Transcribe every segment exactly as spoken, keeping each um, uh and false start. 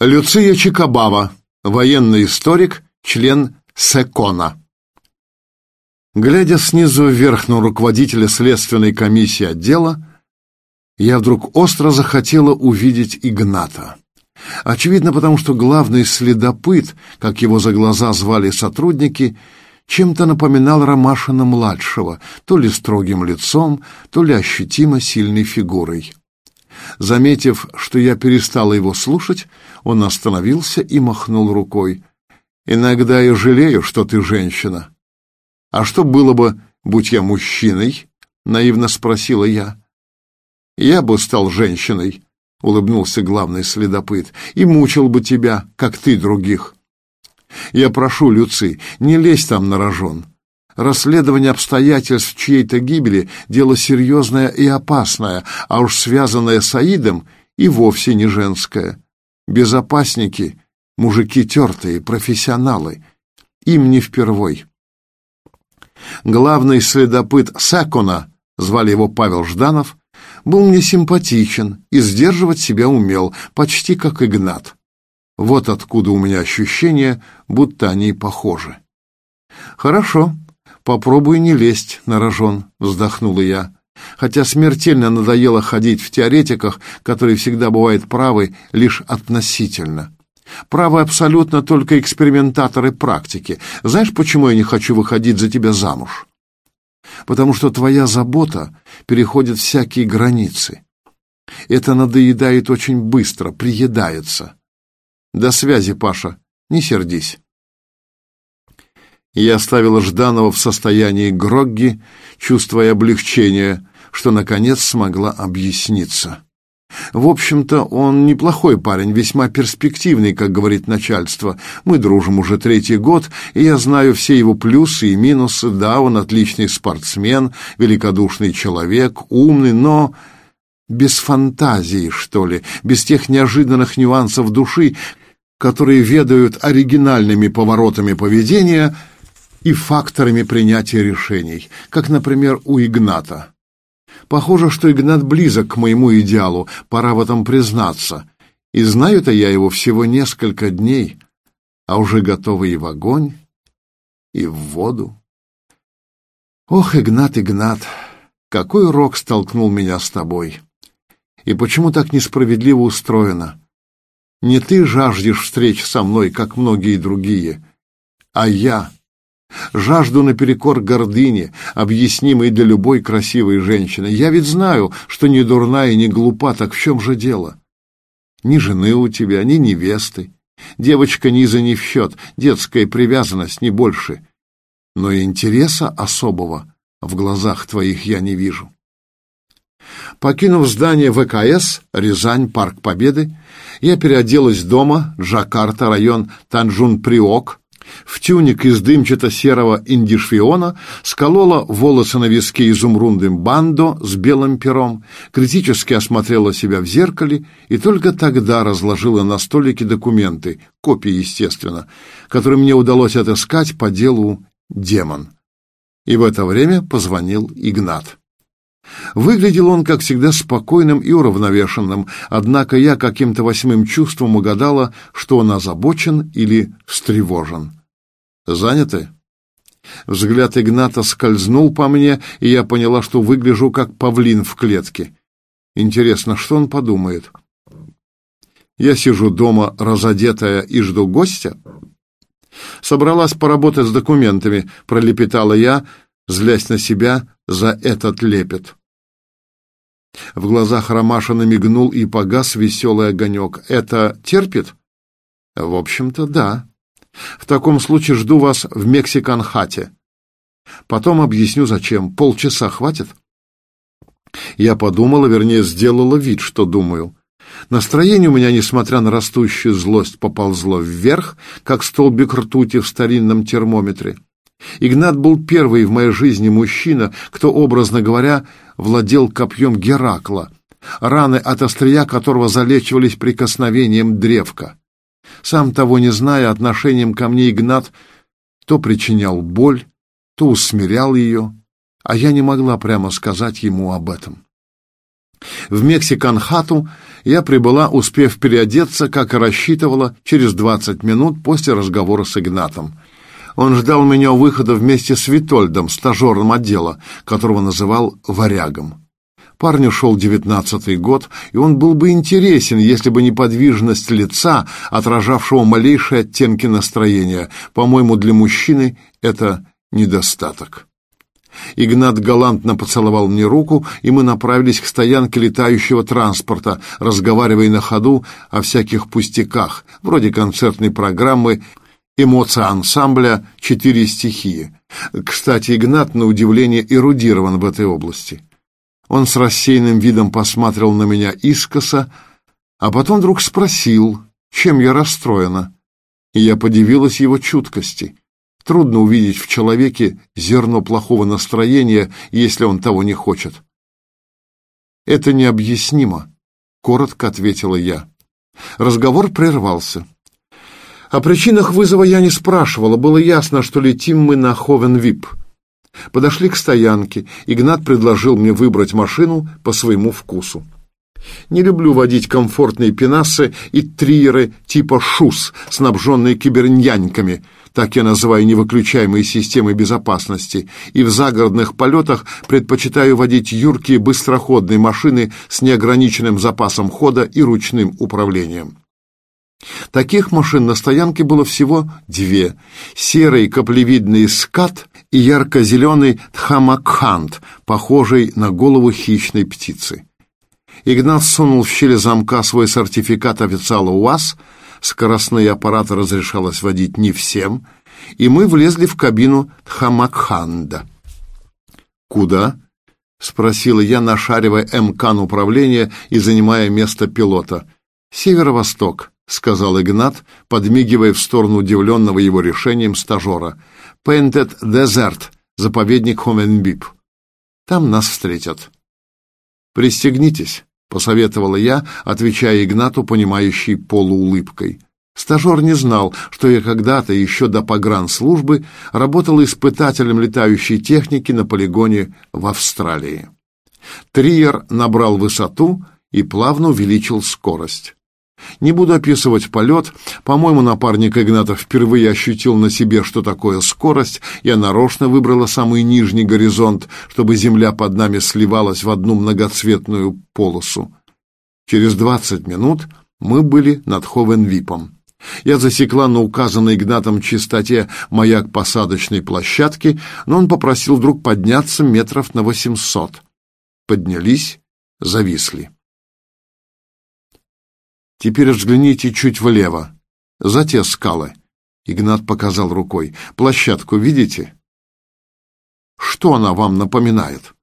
Люция Чикабава, военный историк, член СЭКОНа. Глядя снизу вверх на руководителя следственной комиссии отдела, я вдруг остро захотела увидеть Игната. Очевидно, потому что главный следопыт, как его за глаза звали сотрудники, чем-то напоминал Ромашина-младшего, то ли строгим лицом, то ли ощутимо сильной фигурой. Заметив, что я перестала его слушать, он остановился и махнул рукой. «Иногда я жалею, что ты женщина». «А что было бы, будь я мужчиной?» — наивно спросила я. «Я бы стал женщиной», — улыбнулся главный следопыт, «и мучил бы тебя, как ты других». «Я прошу, Люций, не лезь там на рожон. Расследование обстоятельств чьей-то гибели — дело серьезное и опасное, а уж связанное с Аидом и вовсе не женское. Безопасники — мужики тертые, профессионалы. Им не впервой». Главный следопыт СЭКОНа, звали его Павел Жданов, был мне симпатичен и сдерживать себя умел, почти как Игнат. Вот откуда у меня ощущение, будто они похожи. «Хорошо. Попробуй не лезть на рожон», — вздохнула я, хотя смертельно надоело ходить в теоретиках, которые всегда бывают правы лишь относительно. Правы абсолютно только экспериментаторы практики. Знаешь, почему я не хочу выходить за тебя замуж? Потому что твоя забота переходит всякие границы. Это надоедает очень быстро, приедается. До связи, Паша, не сердись. Я оставила Жданова в состоянии грогги, чувствуя облегчение, что, наконец, смогла объясниться. В общем-то, он неплохой парень, весьма перспективный, как говорит начальство. Мы дружим уже третий год, и я знаю все его плюсы и минусы. Да, он отличный спортсмен, великодушный человек, умный, но без фантазии, что ли, без тех неожиданных нюансов души, которые ведают оригинальными поворотами поведения и факторами принятия решений, как, например, у Игната. Похоже, что Игнат близок к моему идеалу, пора в этом признаться. И знаю-то я его всего несколько дней, а уже готова и в огонь, и в воду. Ох, Игнат, Игнат, какой урок столкнул меня с тобой? И почему так несправедливо устроено? Не ты жаждешь встреч со мной, как многие другие, а я жажду наперекор гордыне, объяснимой для любой красивой женщины. Я ведь знаю, что не дурна и не глупа, так в чем же дело? Ни жены у тебя, ни невесты. Девочка низа не в счет, детская привязанность не больше. Но и интереса особого в глазах твоих я не вижу. Покинув здание ВКС, Рязань, Парк Победы, я переоделась дома, Джакарта, район Танджун-Приок, в тюник из дымчато-серого индишфиона, сколола волосы на виске изумрудным бандо с белым пером, критически осмотрела себя в зеркале и только тогда разложила на столике документы, копии, естественно, которые мне удалось отыскать по делу «Демон». И в это время позвонил Игнат. Выглядел он, как всегда, спокойным и уравновешенным, однако я каким-то восьмым чувством угадала, что он озабочен или встревожен. «Заняты?» Взгляд Игната скользнул по мне, и я поняла, что выгляжу как павлин в клетке. Интересно, что он подумает? Я сижу дома, разодетая, и жду гостя? Собралась поработать с документами, пролепетала я, злясь на себя за этот лепет. В глазах Ромашина мигнул и погас веселый огонек. «Это терпит?» «В общем-то, да. В таком случае жду вас в Мексикан-хате. Потом объясню, зачем. Полчаса хватит?» Я подумала, вернее, сделала вид, что думаю. Настроение у меня, несмотря на растущую злость, поползло вверх, как столбик ртути в старинном термометре. Игнат был первый в моей жизни мужчина, кто, образно говоря, владел копьем Геракла, раны от острия которого залечивались прикосновением древка. Сам того не зная, отношением ко мне Игнат то причинял боль, то усмирял ее, а я не могла прямо сказать ему об этом. В Мексикан-хату я прибыла, успев переодеться, как и рассчитывала, через двадцать минут после разговора с Игнатом. Он ждал меня у выхода вместе с Витольдом, стажером отдела, которого называл «варягом». Парню шел девятнадцатый год, и он был бы интересен, если бы не подвижность лица, отражавшего малейшие оттенки настроения. По-моему, для мужчины это недостаток. Игнат галантно поцеловал мне руку, и мы направились к стоянке летающего транспорта, разговаривая на ходу о всяких пустяках, вроде концертной программы «Эмоция ансамбля. Четыре стихии». Кстати, Игнат, на удивление, эрудирован в этой области. Он с рассеянным видом посмотрел на меня искоса, а потом вдруг спросил, чем я расстроена. И я подивилась его чуткости. Трудно увидеть в человеке зерно плохого настроения, если он того не хочет. «Это необъяснимо», — коротко ответила я. Разговор прервался. О причинах вызова я не спрашивала, было ясно, что летим мы на Ховен-Вип. Подошли к стоянке, Игнат предложил мне выбрать машину по своему вкусу. Не люблю водить комфортные пенассы и триеры типа «Шус», снабженные киберняньками, так я называю невыключаемые системы безопасности, и в загородных полетах предпочитаю водить юркие быстроходные машины с неограниченным запасом хода и ручным управлением. Таких машин на стоянке было всего две: серый каплевидный «Скат» и ярко-зеленый «Тхамакхант», похожий на голову хищной птицы. Игнат сунул в щель замка свой сертификат официала УАЗ, скоростные аппараты разрешалось водить не всем, и мы влезли в кабину Тхамакханда. «Куда?» — спросила я, нашаривая эм-кан управления и занимая место пилота. «Северо-восток», — сказал Игнат, подмигивая в сторону удивленного его решением стажера. «Painted Desert, заповедник Ховен-Вип. Там нас встретят». «Пристегнитесь», — посоветовала я, отвечая Игнату, понимающей полуулыбкой. Стажер не знал, что я когда-то, еще до погранслужбы, работал испытателем летающей техники на полигоне в Австралии. Триер набрал высоту и плавно увеличил скорость. Не буду описывать полет. По-моему, напарник Игната впервые ощутил на себе, что такое скорость. Я нарочно выбрала самый нижний горизонт, чтобы земля под нами сливалась в одну многоцветную полосу. Через двадцать минут мы были над Ховен-Випом. Я засекла на указанной Игнатом частоте маяк посадочной площадки, но он попросил вдруг подняться метров на восемьсот. Поднялись, зависли. «Теперь взгляните чуть влево, за те скалы», — Игнат показал рукой. «Площадку видите? Что она вам напоминает?»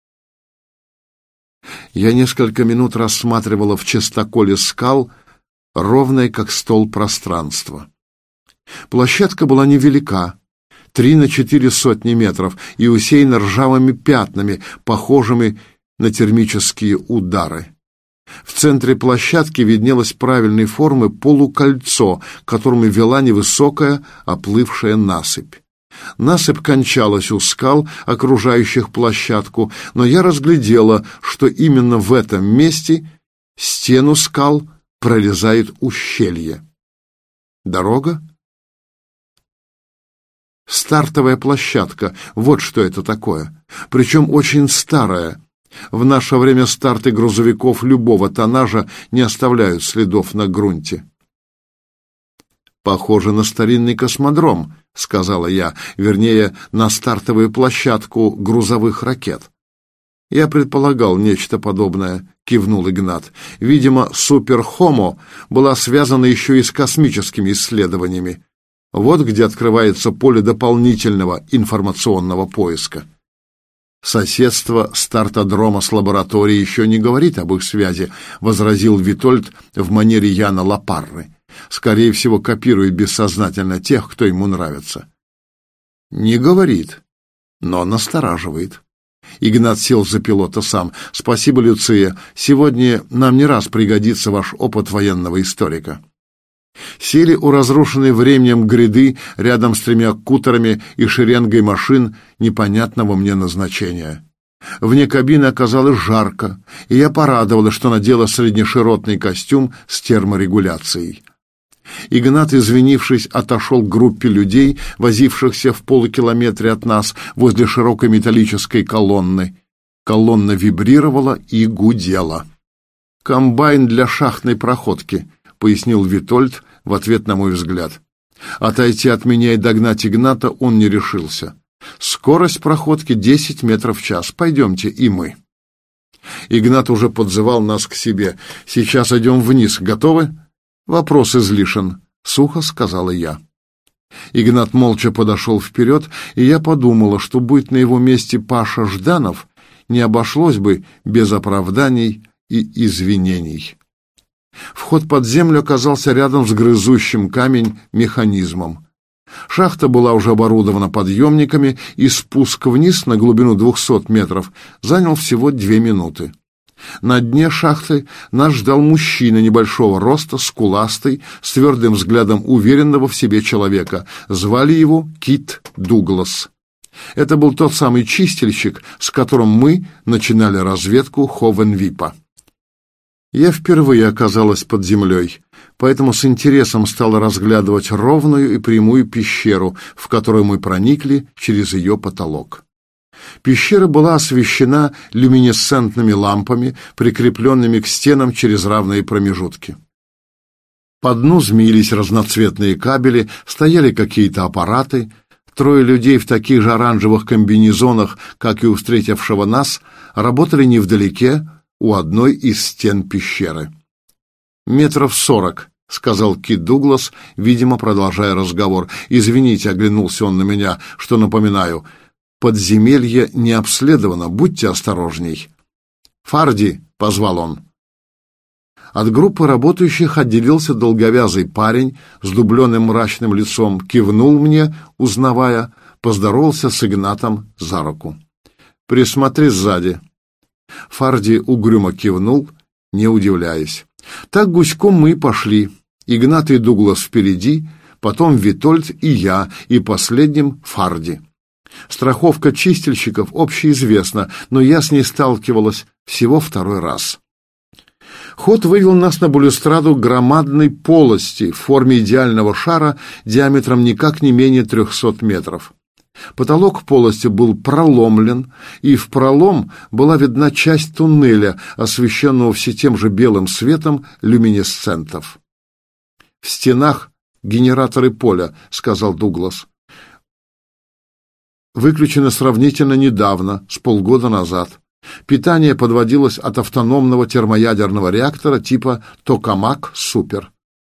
Я несколько минут рассматривала в чистоколе скал ровное, как стол, пространство. Площадка была невелика, три на четыре сотни метров, и усеяна ржавыми пятнами, похожими на термические удары. В центре площадки виднелось правильной формы полукольцо, к которому вела невысокая оплывшая насыпь. Насыпь кончалась у скал, окружающих площадку, но я разглядела, что именно в этом месте стену скал прорезает ущелье. Дорога? Стартовая площадка, вот что это такое, причем очень старая. В наше время старты грузовиков любого тоннажа не оставляют следов на грунте. «Похоже на старинный космодром», — сказала я, вернее, на стартовую площадку грузовых ракет. «Я предполагал нечто подобное», — кивнул Игнат. «Видимо, Супер-Хомо была связана еще и с космическими исследованиями. Вот где открывается поле дополнительного информационного поиска». «Соседство стартодрома с лабораторией еще не говорит об их связи», — возразил Витольд в манере Яна Лапарры. «Скорее всего, копирует бессознательно тех, кто ему нравится». «Не говорит, но настораживает». Игнат сел за пилота сам. «Спасибо, Люция. Сегодня нам не раз пригодится ваш опыт военного историка». Сели у разрушенной временем гряды рядом с тремя кутерами и шеренгой машин непонятного мне назначения. Вне кабины оказалось жарко, и я порадовалась, что надела среднеширотный костюм с терморегуляцией. Игнат, извинившись, отошел к группе людей, возившихся в полукилометре от нас возле широкой металлической колонны. Колонна вибрировала и гудела. «Комбайн для шахтной проходки», — пояснил Витольд в ответ на мой взгляд. Отойти от меня и догнать Игната он не решился. «Скорость проходки десять метров в час. Пойдемте и мы». Игнат уже подзывал нас к себе. «Сейчас идем вниз. Готовы?» «Вопрос излишен», — сухо сказала я. Игнат молча подошел вперед, и я подумала, что, будь на его месте Паша Жданов, не обошлось бы без оправданий и извинений. Вход под землю оказался рядом с грызущим камень механизмом. Шахта была уже оборудована подъемниками, и спуск вниз на глубину двухсот метров занял всего две минуты. На дне шахты нас ждал мужчина небольшого роста, скуластый, с твердым взглядом уверенного в себе человека. Звали его Кит Дуглас. Это был тот самый чистильщик, с которым мы начинали разведку Ховенвипа. Я впервые оказалась под землей, поэтому с интересом стала разглядывать ровную и прямую пещеру, в которую мы проникли через ее потолок. Пещера была освещена люминесцентными лампами, прикрепленными к стенам через равные промежутки. По дну змеились разноцветные кабели, стояли какие-то аппараты. Трое людей в таких же оранжевых комбинезонах, как и у встретившего нас, работали невдалеке у одной из стен пещеры. «Метров сорок», — сказал Кит Дуглас, видимо, продолжая разговор. «Извините», — оглянулся он на меня, — «что напоминаю. Подземелье не обследовано, будьте осторожней». «Фарди», — позвал он. От группы работающих отделился долговязый парень с дубленым мрачным лицом, кивнул мне, узнавая, поздоровался с Игнатом за руку. «Присмотри сзади». Фарди угрюмо кивнул, не удивляясь. Так гуськом мы и пошли. Игнат и Дуглас впереди, потом Витольд и я, и последним Фарди. Страховка чистильщиков общеизвестна, но я с ней сталкивалась всего второй раз. Ход вывел нас на балюстраду громадной полости в форме идеального шара диаметром никак не менее трехсот метров. Потолок полости был проломлен, и в пролом была видна часть туннеля, освещенного все тем же белым светом люминесцентов. «В стенах генераторы поля», — сказал Дуглас. «Выключено сравнительно недавно, с полгода назад. Питание подводилось от автономного термоядерного реактора типа «Токамак Супер».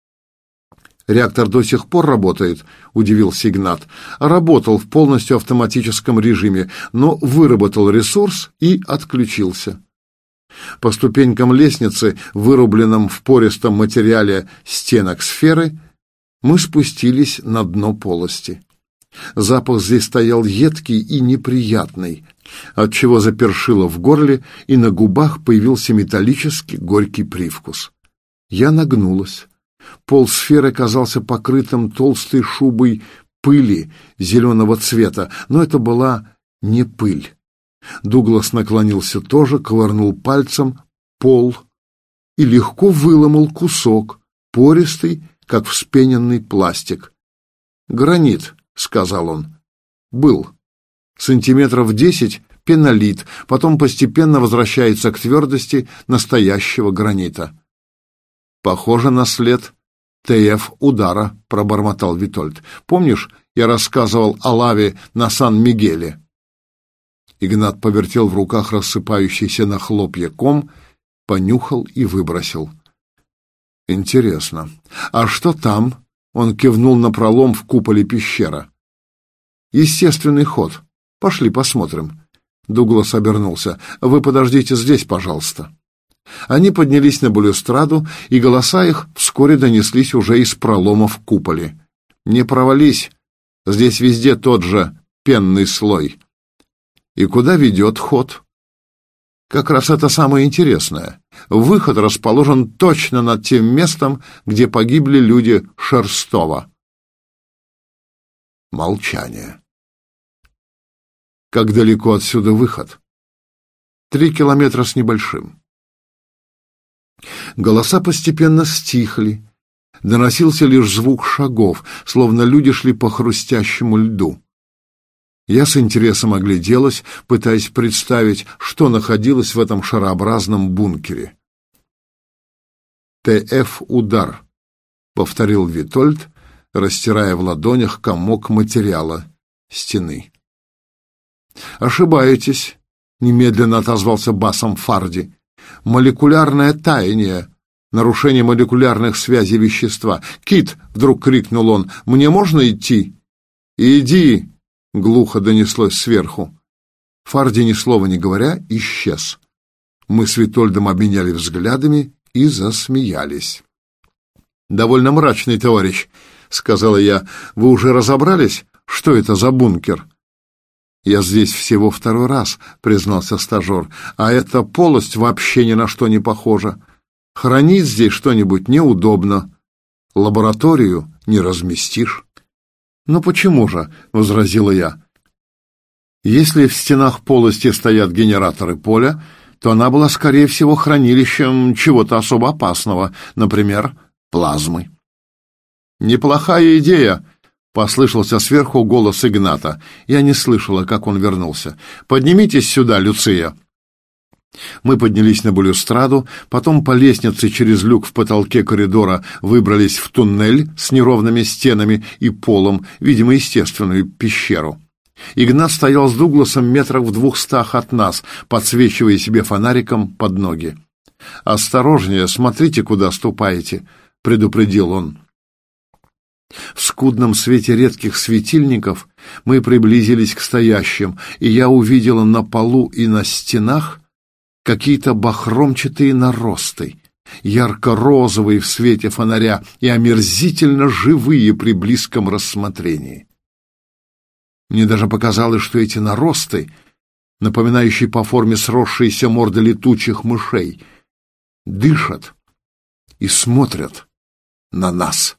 «Реактор до сих пор работает?» — удивился Игнат. «Работал в полностью автоматическом режиме, но выработал ресурс и отключился». По ступенькам лестницы, вырубленном в пористом материале стенок сферы, мы спустились на дно полости. Запах здесь стоял едкий и неприятный, отчего запершило в горле, и на губах появился металлический горький привкус. Я нагнулась. Пол сферы казался покрытым толстой шубой пыли зеленого цвета, но это была не пыль. Дуглас наклонился тоже, ковырнул пальцем пол и легко выломал кусок, пористый, как вспененный пластик. «Гранит», — сказал он. «Был. Сантиметров десять — пенолит, потом постепенно возвращается к твердости настоящего гранита». «Похоже на след ТФ-удара», — пробормотал Витольд. «Помнишь, я рассказывал о лаве на Сан-Мигеле?» Игнат повертел в руках рассыпающийся на хлопья ком, понюхал и выбросил. «Интересно. А что там?» — он кивнул на пролом в куполе пещера. «Естественный ход. Пошли посмотрим». Дуглас обернулся. «Вы подождите здесь, пожалуйста». Они поднялись на балюстраду, и голоса их вскоре донеслись уже из пролома в куполе. «Не провались, здесь везде тот же пенный слой». «И куда ведет ход?» «Как раз это самое интересное. Выход расположен точно над тем местом, где погибли люди Шерстова». Молчание. «Как далеко отсюда выход?» Три километра с небольшим. Голоса постепенно стихли. Доносился лишь звук шагов, словно люди шли по хрустящему льду. Я с интересом огляделась, пытаясь представить, что находилось в этом шарообразном бункере. «ТФ удар», — повторил Витольд, растирая в ладонях комок материала стены. «Ошибаетесь», — немедленно отозвался басом Фарди. «Молекулярное таяние, нарушение молекулярных связей вещества. Кит!» — вдруг крикнул он. «Мне можно идти?» «Иди!» — глухо донеслось сверху. Фарди, ни слова не говоря, исчез. Мы с Витольдом обменяли взглядами и засмеялись. «Довольно мрачный товарищ», — сказала я. «Вы уже разобрались, что это за бункер?» «Я здесь всего второй раз», — признался стажер, «а эта полость вообще ни на что не похожа. Хранить здесь что-нибудь неудобно. Лабораторию не разместишь». «Ну почему же?» — возразила я. «Если в стенах полости стоят генераторы поля, то она была, скорее всего, хранилищем чего-то особо опасного, например, плазмы». «Неплохая идея», — послышался сверху голос Игната. Я не слышала, как он вернулся. «Поднимитесь сюда, Люция». Мы поднялись на балюстраду, потом по лестнице через люк в потолке коридора выбрались в туннель с неровными стенами и полом, видимо, естественную пещеру. Игнат стоял с Дугласом метрах в двухстах от нас, подсвечивая себе фонариком под ноги. «Осторожнее, смотрите, куда ступаете», — предупредил он. В скудном свете редких светильников мы приблизились к стоящим, и я увидела на полу и на стенах какие-то бахромчатые наросты, ярко-розовые в свете фонаря и омерзительно живые при близком рассмотрении. Мне даже показалось, что эти наросты, напоминающие по форме сросшиеся морды летучих мышей, дышат и смотрят на нас.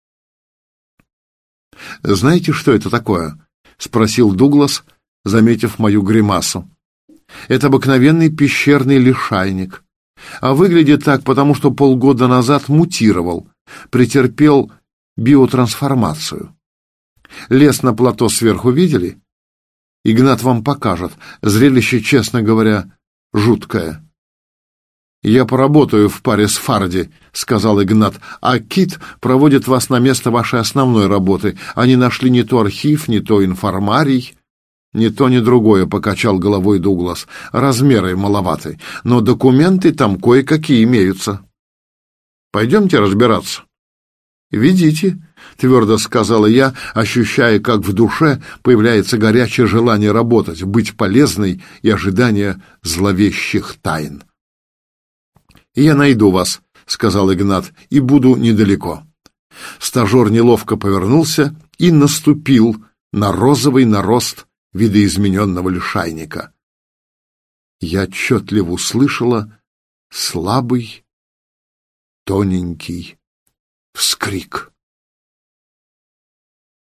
«Знаете, что это такое?» — спросил Дуглас, заметив мою гримасу. «Это обыкновенный пещерный лишайник, а выглядит так, потому что полгода назад мутировал, претерпел биотрансформацию. Лес на плато сверху видели? Игнат вам покажет. Зрелище, честно говоря, жуткое». «Я поработаю в паре с Фарди», — сказал Игнат, «а Кит проводит вас на место вашей основной работы. Они нашли не то архив, не то информарий». «Ни то, ни другое», — покачал головой Дуглас. «Размеры маловаты, но документы там кое-какие имеются. Пойдемте разбираться». «Ведите», — твердо сказала я, ощущая, как в душе появляется горячее желание работать, быть полезной и ожидание зловещих тайн. «Я найду вас», — сказал Игнат, — «и буду недалеко». Стажер неловко повернулся и наступил на розовый нарост видоизмененного лишайника. Я отчетливо услышала слабый, тоненький вскрик.